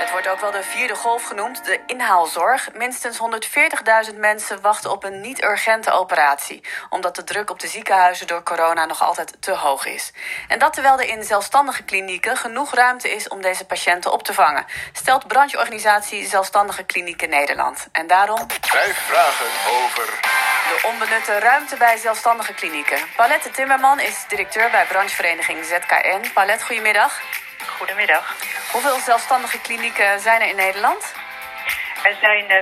Het wordt ook wel de vierde golf genoemd, de inhaalzorg. Minstens 140.000 mensen wachten op een niet-urgente operatie, omdat de druk op de ziekenhuizen door corona nog altijd te hoog is. En dat terwijl er in zelfstandige klinieken genoeg ruimte is om deze patiënten op te vangen, stelt brancheorganisatie Zelfstandige Klinieken Nederland. En daarom 5 vragen over de onbenutte ruimte bij zelfstandige klinieken. Paulette Timmerman is directeur bij branchevereniging ZKN. Paulette, goedemiddag. Goedemiddag. Hoeveel zelfstandige klinieken zijn er in Nederland? Er zijn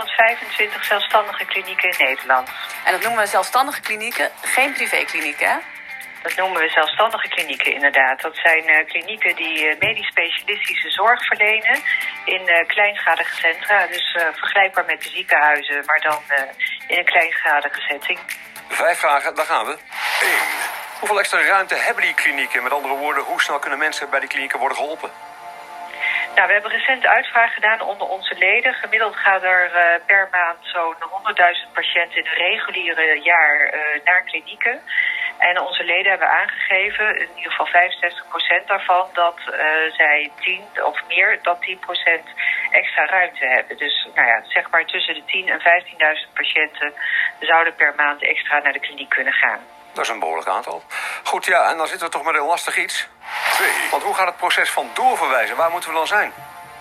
425 zelfstandige klinieken in Nederland. En dat noemen we zelfstandige klinieken, geen privéklinieken, hè? Dat noemen we zelfstandige klinieken inderdaad. Dat zijn klinieken die medisch specialistische zorg verlenen in kleinschalige centra. Dus vergelijkbaar met de ziekenhuizen, maar dan in een kleinschalige setting. 5 vragen, daar gaan we. 1. Hoeveel extra ruimte hebben die klinieken? Met andere woorden, hoe snel kunnen mensen bij die klinieken worden geholpen? Nou, we hebben recent uitvraag gedaan onder onze leden. Gemiddeld gaan er per maand zo'n 100.000 patiënten in een reguliere jaar naar klinieken. En onze leden hebben aangegeven, in ieder geval 65% daarvan, dat zij 10 of meer dan 10% extra ruimte hebben. Dus nou ja, zeg maar tussen de 10.000 en 15.000 patiënten zouden per maand extra naar de kliniek kunnen gaan. Dat is een behoorlijk aantal. Goed, ja, en dan zitten we toch met een lastig iets. 2. Want hoe gaat het proces van doorverwijzen? Waar moeten we dan zijn?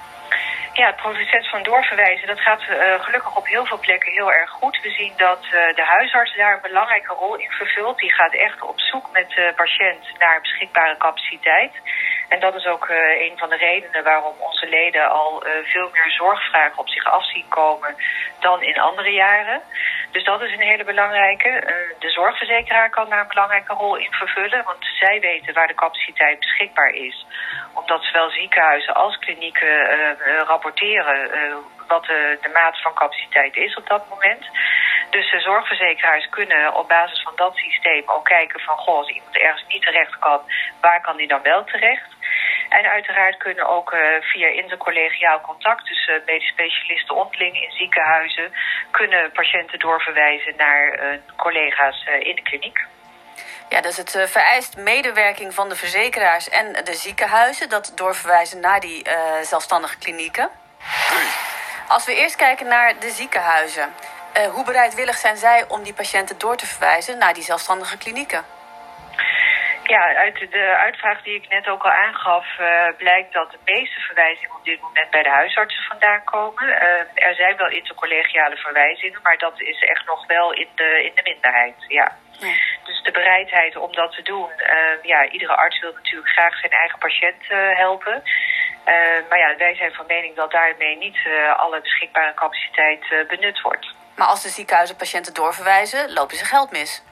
Ja, het proces van doorverwijzen, dat gaat gelukkig op heel veel plekken heel erg goed. We zien dat de huisarts daar een belangrijke rol in vervult. Die gaat echt op zoek met de patiënt naar beschikbare capaciteit. En dat is ook een van de redenen waarom onze leden al veel meer zorgvragen op zich af zien komen dan in andere jaren. Dus dat is een hele belangrijke. De zorgverzekeraar kan daar een belangrijke rol in vervullen, want zij weten waar de capaciteit beschikbaar is. Omdat zowel ziekenhuizen als klinieken rapporteren wat de maat van capaciteit is op dat moment. Dus de zorgverzekeraars kunnen op basis van dat systeem ook kijken van, goh, als iemand ergens niet terecht kan, waar kan die dan wel terecht? En uiteraard kunnen ook via intercollegiaal contact, dus medisch specialisten onderling in ziekenhuizen, kunnen patiënten doorverwijzen naar collega's in de kliniek. Ja, dus het vereist medewerking van de verzekeraars en de ziekenhuizen, dat doorverwijzen naar die zelfstandige klinieken. 3. Als we eerst kijken naar de ziekenhuizen, hoe bereidwillig zijn zij om die patiënten door te verwijzen naar die zelfstandige klinieken? Ja, uit de uitvraag die ik net ook al aangaf blijkt dat de meeste verwijzingen op dit moment bij de huisartsen vandaan komen. Er zijn wel intercollegiale verwijzingen, maar dat is echt nog wel in de minderheid, ja. Ja. Dus de bereidheid om dat te doen, iedere arts wil natuurlijk graag zijn eigen patiënt helpen. Maar ja, wij zijn van mening dat daarmee niet alle beschikbare capaciteit benut wordt. Maar als de ziekenhuizen patiënten doorverwijzen, lopen ze geld mis.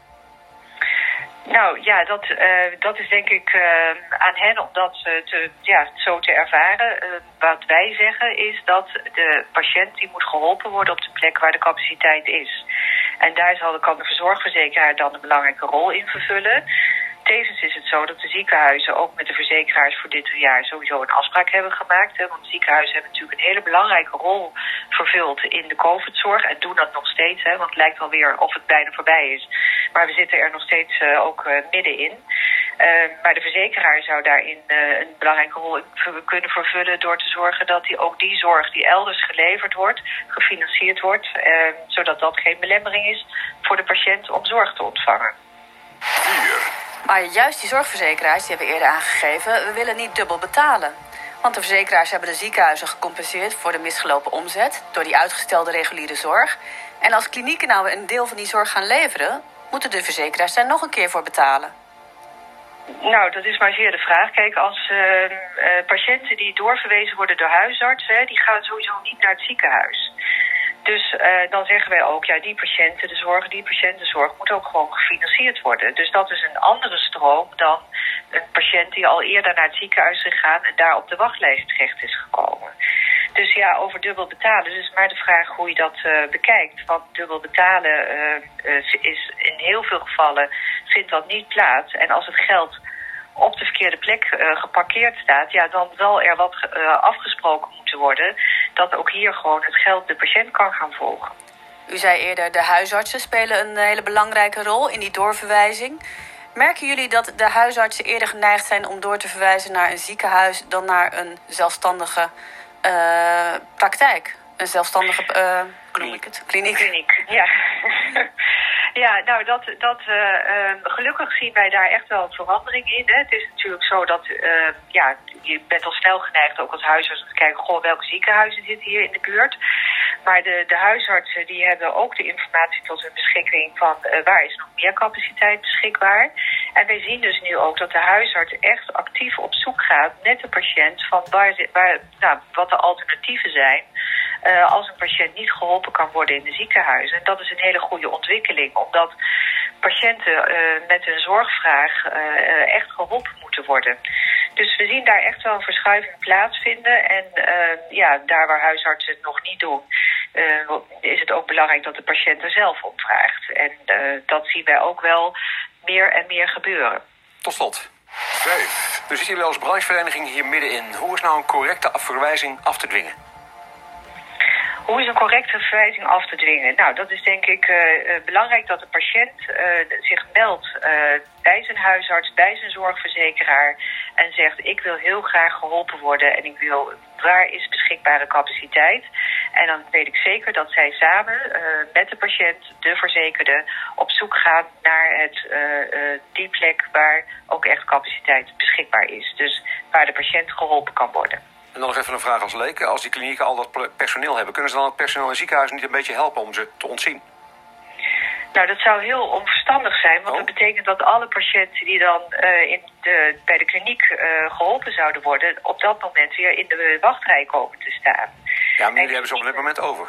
Nou ja, dat is denk ik aan hen om dat zo te ervaren. Wat wij zeggen is dat de patiënt die moet geholpen worden op de plek waar de capaciteit is. En daar kan de zorgverzekeraar dan een belangrijke rol in vervullen. Tevens is het zo dat de ziekenhuizen ook met de verzekeraars voor dit jaar sowieso een afspraak hebben gemaakt. Hè, want ziekenhuizen hebben natuurlijk een hele belangrijke rol vervuld in de COVID-zorg. En doen dat nog steeds, hè, want het lijkt alweer of het bijna voorbij is. Maar we zitten er nog steeds ook middenin. Maar de verzekeraar zou daarin een belangrijke rol kunnen vervullen door te zorgen dat ook die zorg die elders geleverd wordt, gefinancierd wordt. Zodat dat geen belemmering is voor de patiënt om zorg te ontvangen. 4. Maar juist die zorgverzekeraars, die hebben eerder aangegeven, we willen niet dubbel betalen. Want de verzekeraars hebben de ziekenhuizen gecompenseerd voor de misgelopen omzet door die uitgestelde reguliere zorg. En als klinieken nou een deel van die zorg gaan leveren, moeten de verzekeraars daar nog een keer voor betalen. Nou, dat is maar zeer de vraag. Kijk, als patiënten die doorverwezen worden door huisartsen, die gaan sowieso niet naar het ziekenhuis. Dus dan zeggen wij ook, ja, die patiëntenzorg moet ook gewoon gefinancierd worden. Dus dat is een andere stroom dan een patiënt die al eerder naar het ziekenhuis is gegaan en daar op de wachtlijst terecht is gekomen. Dus ja, over dubbel betalen. Dus maar de vraag hoe je dat bekijkt. Want dubbel betalen is in heel veel gevallen vindt dat niet plaats. En als het geld op de verkeerde plek geparkeerd staat, ja, dan zal er wat afgesproken moeten worden dat ook hier gewoon het geld de patiënt kan gaan volgen. U zei eerder, de huisartsen spelen een hele belangrijke rol in die doorverwijzing. Merken jullie dat de huisartsen eerder geneigd zijn om door te verwijzen naar een ziekenhuis dan naar een zelfstandige praktijk. Een zelfstandige kliniek. Ja. Ja, nou, gelukkig zien wij daar echt wel een verandering in. Hè. Het is natuurlijk zo dat, je bent al snel geneigd, ook als huisarts, om te kijken, welke ziekenhuizen zitten hier in de buurt. Maar de huisartsen, die hebben ook de informatie tot hun beschikking van waar is nog meer capaciteit beschikbaar. En wij zien dus nu ook dat de huisarts echt actief op zoek gaat met de patiënt van wat de alternatieven zijn. Als een patiënt niet geholpen kan worden in de ziekenhuizen. En dat is een hele goede ontwikkeling, omdat patiënten met een zorgvraag echt geholpen moeten worden. Dus we zien daar echt wel een verschuiving plaatsvinden. En daar waar huisartsen het nog niet doen, is het ook belangrijk dat de patiënt er zelf om vraagt. En dat zien wij ook wel meer en meer gebeuren. Tot slot. 5. Dus zitten jullie als branchevereniging hier middenin. Hoe is nou een correcte verwijzing af te dwingen? Hoe is een correcte verwijzing af te dwingen? Nou, dat is denk ik belangrijk dat de patiënt zich meldt bij zijn huisarts, bij zijn zorgverzekeraar en zegt, ik wil heel graag geholpen worden en waar is beschikbare capaciteit? En dan weet ik zeker dat zij samen met de patiënt, de verzekerde, op zoek gaan naar die plek waar ook echt capaciteit beschikbaar is. Dus waar de patiënt geholpen kan worden. En dan nog even een vraag als leek. Als die klinieken al dat personeel hebben, kunnen ze dan het personeel in ziekenhuizen niet een beetje helpen om ze te ontzien? Nou, dat zou heel onverstandig zijn, want dat betekent dat alle patiënten die dan bij de kliniek geholpen zouden worden, op dat moment weer in de wachtrij komen te staan. Ja, maar jullie hebben ze op dit moment over.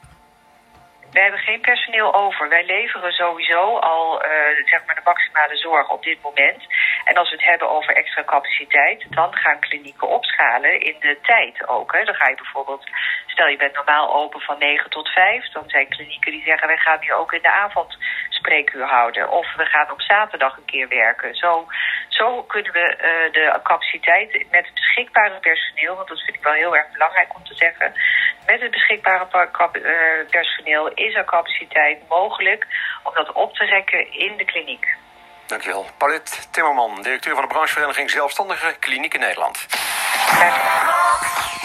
Wij hebben geen personeel over. Wij leveren sowieso al de maximale zorg op dit moment. En als we het hebben over extra capaciteit, dan gaan klinieken opschalen in de tijd ook. Hè. Dan ga je bijvoorbeeld, stel je bent normaal open van 9 tot 5. Dan zijn klinieken die zeggen, wij gaan hier ook in de avond spreekuur houden. Of we gaan op zaterdag een keer werken. Zo kunnen we de capaciteit met het beschikbare personeel, want dat vind ik wel heel erg belangrijk om te zeggen, met het beschikbare personeel is er capaciteit mogelijk om dat op te rekken in de kliniek. Dankjewel. Paulette Timmerman, directeur van de branchevereniging Zelfstandige Klinieken Nederland. Graag gedaan.